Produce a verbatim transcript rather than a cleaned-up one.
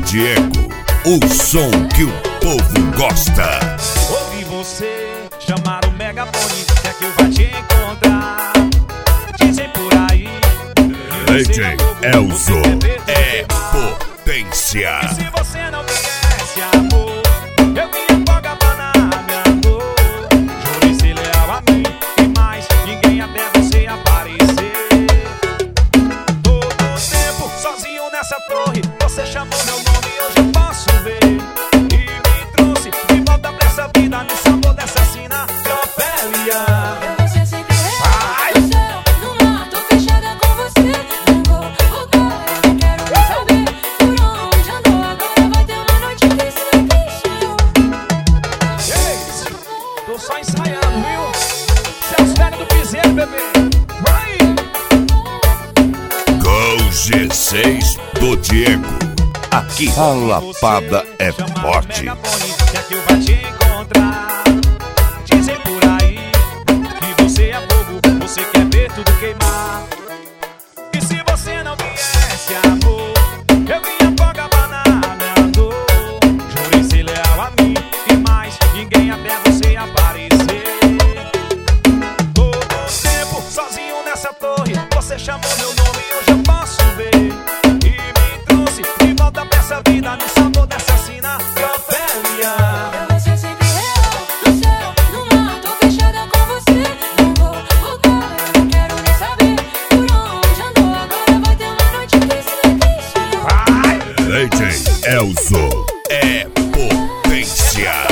Diego, o som que o povo gosta. Ouvi você chamar o megafone, é que eu vou te encontrar. Dizem por aí D J Elzo é potência. E se você não conhece amor, eu me afoga pra minha dor. Jure ser leal a mim e mais ninguém até você aparecer. Todo tempo sozinho nessa torre, você chamou meu nome e hoje eu posso ver. E me trouxe de volta pra essa vida, no sabor dessa sina de Ofélia. Tô só ensaiando, viu? Seus velhos do piseiro, bebê. Vai! Com G seis do Diego. Aqui a lapada é forte. Que aqui eu vou te encontrar. Dizem por aí que você é fogo, você quer ver tudo queimar. E se você não viesse, amor, eu me afogar na minha dor. Jure ser leal a mim e mais ninguém até você aparecer. Todo tempo sozinho nessa torre, você chamou meu nome e hoje eu posso ver. E me trouxe de volta pra essa vida, no sabor dessa sina de Ofélia. Eu vou ser sempre real, no céu, no mar, tô fechada com você. Não vou voltar, eu não quero nem saber por onde andou. Agora vai ter uma noite que se D J Elzo é potência.